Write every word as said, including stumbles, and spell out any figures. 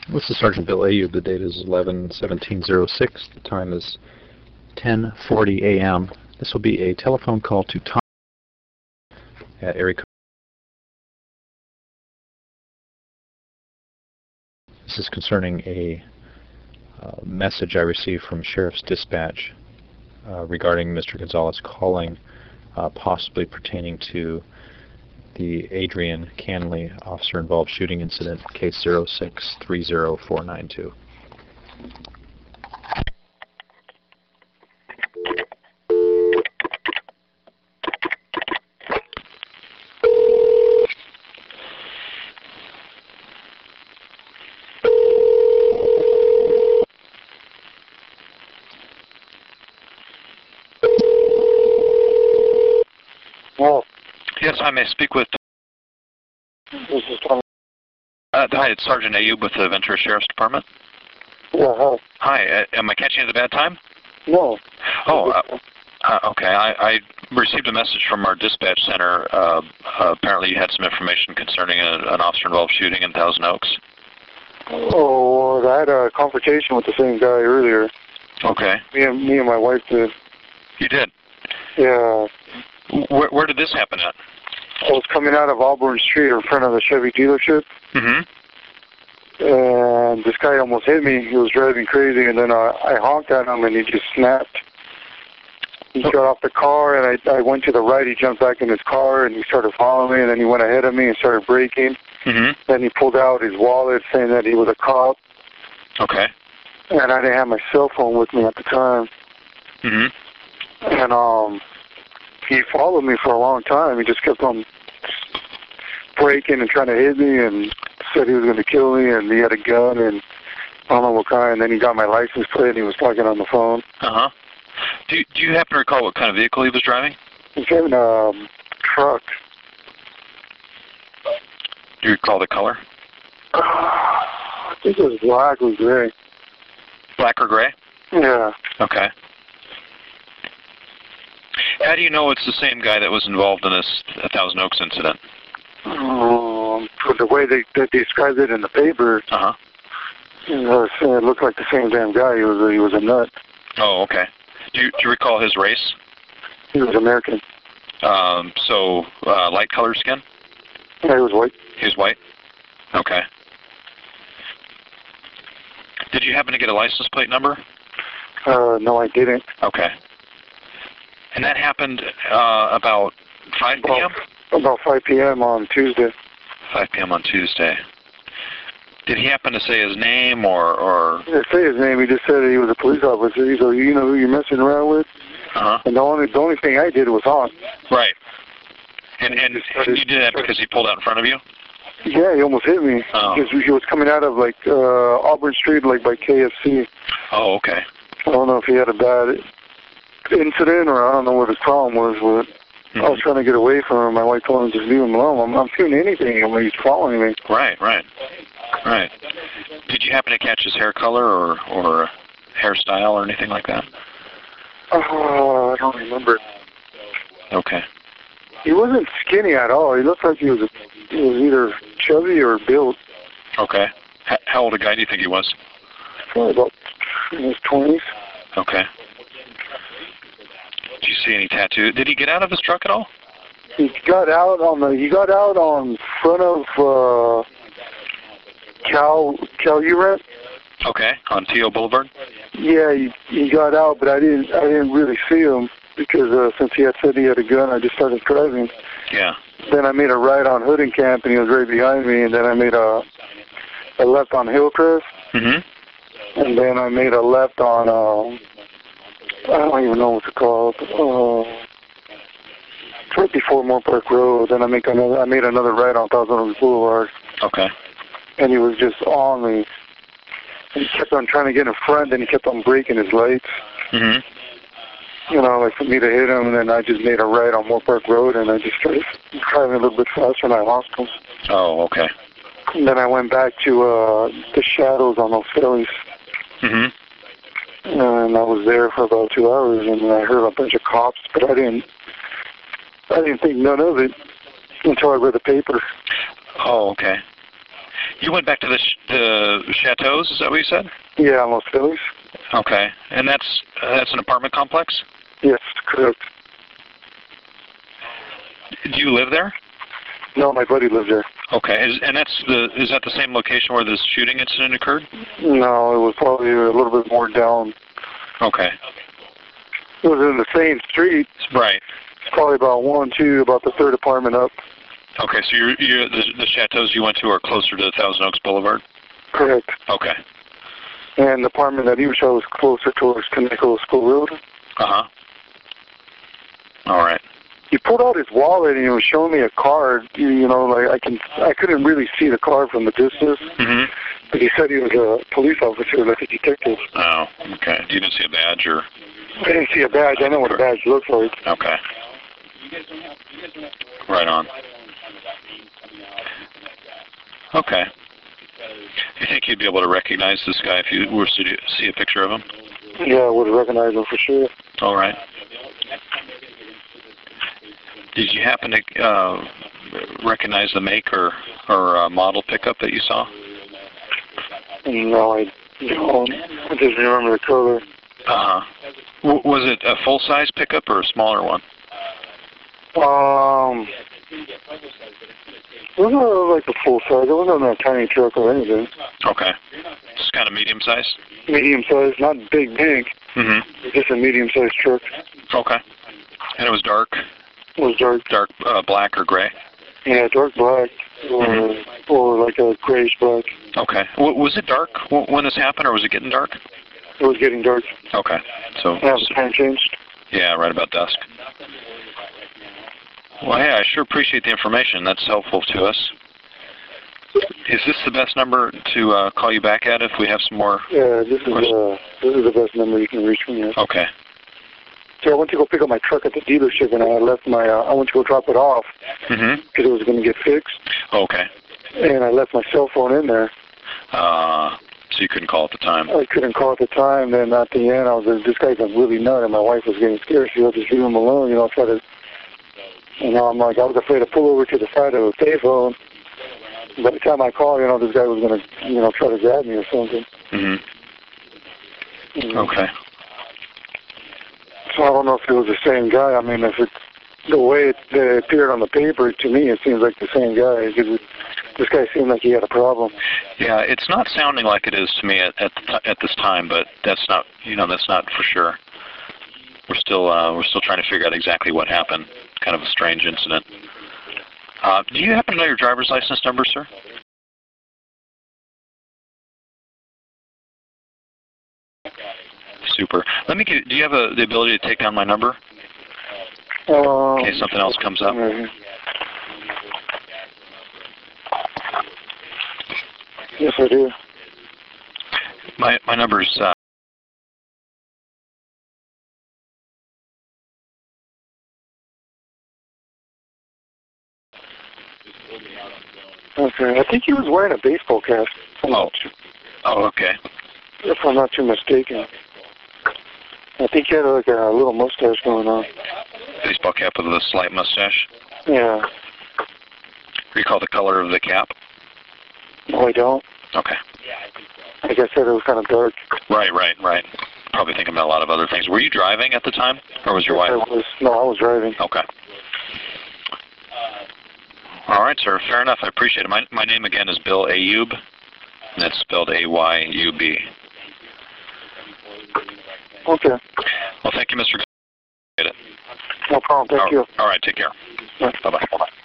This is Sergeant Bill Ayub. The date is eleven seventeen oh six. The time is ten forty a m This will be a telephone call to Tom at area code. This is concerning a uh, message I received from Sheriff's Dispatch uh, regarding Mister Gonzalez calling, uh, possibly pertaining to the Adrian Canley officer-involved shooting incident, case zero six three zero four nine two. Well, Yes, I may speak with. this is Tom. Uh, hi, it's Sergeant Ayub with the Ventura Sheriff's Department. Yeah, hi. Hi, uh, am I catching you at a bad time? No. Oh, uh, uh, okay. I, I received a message from our dispatch center. Uh, uh, apparently, you had some information concerning a, an officer-involved shooting in Thousand Oaks. Oh, well, I had a confrontation with the same guy earlier. Okay. Me and me and my wife did. You did. Yeah. Where, where did this happen at? I was coming out of Auburn Street in front of the Chevy dealership, Mm-hmm. and this guy almost hit me. He was driving crazy, and then uh, I honked at him, and he just snapped. He got off the car, and I, I went to the right. He jumped back in his car, and he started following me, and then he went ahead of me and started braking. Mm-hmm. Then he pulled out his wallet, saying that he was a cop, Okay. and I didn't have my cell phone with me at the time. Mm-hmm. And um, he followed me for a long time. He just kept on braking and trying to hit me, and said he was going to kill me, and he had a gun, and I don't know what kind. And then he got my license plate, and he was talking on the phone. Uh-huh. Do, do you happen to recall what kind of vehicle he was driving? He's driving a um, truck. Do you recall the color? Uh, I think it was black or gray. Black or gray? Yeah. Okay. How do you know it's the same guy that was involved in this Thousand Oaks incident? Um, for the way they, they described it in the paper, Uh-huh. you know, it looked like the same damn guy. He was a, he was a nut. Oh, okay. Do you, do you recall his race? He was American. Um, so, uh, light colored skin? Yeah, he was white. He was white? Okay. Did you happen to get a license plate number? Uh, no, I didn't. Okay. And that happened uh, about five p m? About, about five p m on Tuesday. five p m on Tuesday. Did he happen to say his name or... or... He didn't say his name. He just said he was a police officer. He's like, you know who you're messing around with? Uh-huh. And the only the only thing I did was honk. Right. And, and you did that because he pulled out in front of you? Yeah, he almost hit me. Oh. Because he was coming out of, like, uh, Auburn Street, like, by K F C. Oh, okay. I don't know if he had a bad incident or I don't know what his problem was, but Mm-hmm. I was trying to get away from him. My wife told him just leave him alone. I'm not doing anything when he's following me. Right, right. Right. Did you happen to catch his hair color or, or hairstyle or anything like that? Oh, I don't remember. Okay. He wasn't skinny at all. He looked like he was, a, he was either chubby or built. Okay. H- how old a guy do you think he was? Probably about in his twenties. Okay. Did you see any tattoo? Did he get out of his truck at all? He got out on the. He got out on front of uh, Cal Calumet. Okay. On T O Boulevard? Yeah, he, he got out, but I didn't. I didn't really see him because uh, since he had said he had a gun, I just started driving. Yeah. Then I made a right on Hoodencamp, and he was right behind me. And then I made a a left on Hillcrest. Mm-hmm. And then I made a left on. Uh, I don't even know what it's called. Uh, right before Moore Park Road. Then I make another. I made another right on Thousand Oaks Boulevard. Okay. And he was just on me. And he kept on trying to get in front, and he kept on breaking his lights. Mm-hmm. You know, like for me to hit him, and then I just made a right on Moore Park Road, and I just started driving a little bit faster, and I lost him. Oh, okay. And then I went back to uh, the shadows on those Phillies. Mm-hmm. And I was there for about two hours, and I heard a bunch of cops, but I didn't, I didn't think none of it until I read the paper. Oh, okay. You went back to the, sh the chateaus, is that what you said? Yeah, Los Feliz. Okay, and that's uh, that's an apartment complex? Yes, correct. Do you live there? No, my buddy lives there. Okay, is, and that's the is that the same location where this shooting incident occurred? No, it was probably a little bit more down. Okay. It was in the same street. Right. Probably about one, two, about the third apartment up. Okay, so you're, you're, the, the chateaus you went to are closer to Thousand Oaks Boulevard? Correct. Okay. And the apartment that he was at was closer towards Connecticut School Road. Uh-huh. All right. He pulled out his wallet and he was showing me a card. You, you know, like I can, I couldn't really see the card from the distance. Mm-hmm. But he said he was a police officer, like a detective. Oh, okay. You didn't see a badge or? I didn't see a badge. I know what a badge looks like. Okay. Right on. Okay. Do you think you'd be able to recognize this guy if you were to see a picture of him? Yeah, I would recognize him for sure. All right. Did you happen to uh, recognize the make or, or uh, model pickup that you saw? No, I don't. I just remember the color. Uh-huh. W was it a full-size pickup or a smaller one? Um, it wasn't like a full size. It wasn't a tiny truck or anything. Okay. Just kind of medium-sized? Medium-sized, not big, big. Mm-hmm. Just a medium-sized truck. Okay. And it was dark? It was dark. Dark uh, black or gray? Yeah, dark black or, mm-hmm. or like a grayish black. Okay. W was it dark w when this happened, or was it getting dark? It was getting dark. Okay. So yeah, the time changed. Yeah, right about dusk. Well, hey, I sure appreciate the information. That's helpful to us. Is this the best number to uh, call you back at if we have some more? Yeah, this is uh, this is the best number you can reach me at. Okay. So I went to go pick up my truck at the dealership, and I left my. Uh, I went to go drop it off because mm-hmm. it was going to get fixed. Okay. And I left my cell phone in there. Uh, so you couldn't call at the time. I couldn't call at the time. Then at the end, I was like, this guy's a really nut, and my wife was getting scared. She was just leave him alone, you know, try to. You know, I'm like, I was afraid to pull over to the side of the payphone. By the time I called, you know, this guy was going to, you know, try to grab me or something. Mm-hmm. Mm-hmm. Okay. So I don't know if it was the same guy. I mean, if it's the way it, it appeared on the paper, to me, it seems like the same guy. It, this guy seemed like he had a problem. Yeah, it's not sounding like it is to me at at, the at this time, but that's not, you know, that's not for sure. We're still uh, we're still trying to figure out exactly what happened. Kind of a strange incident. Uh, do you happen to know your driver's license number, sir? Super. Let me get. Do you have a, the ability to take down my number Uh, in case something else comes up? Yes, I do. My my number's. Uh, Okay, I think he was wearing a baseball cap. oh. Oh, okay. If I'm not too mistaken. I think he had like a little mustache going on. Baseball cap with a slight mustache. Yeah. Recall the color of the cap? No, I don't. Okay. Like I said, it was kind of dark. Right, right, right. Probably thinking about a lot of other things. Were you driving at the time, or was your Yes, wife? I was, no, I was driving. Okay. All right, sir. Fair enough. I appreciate it. My, my name again is Bill Ayub, and it's spelled A Y U B. Okay. Well, thank you, Mister Appreciate it. No problem. Thank all, you. All right. Take care. Bye. Bye-bye.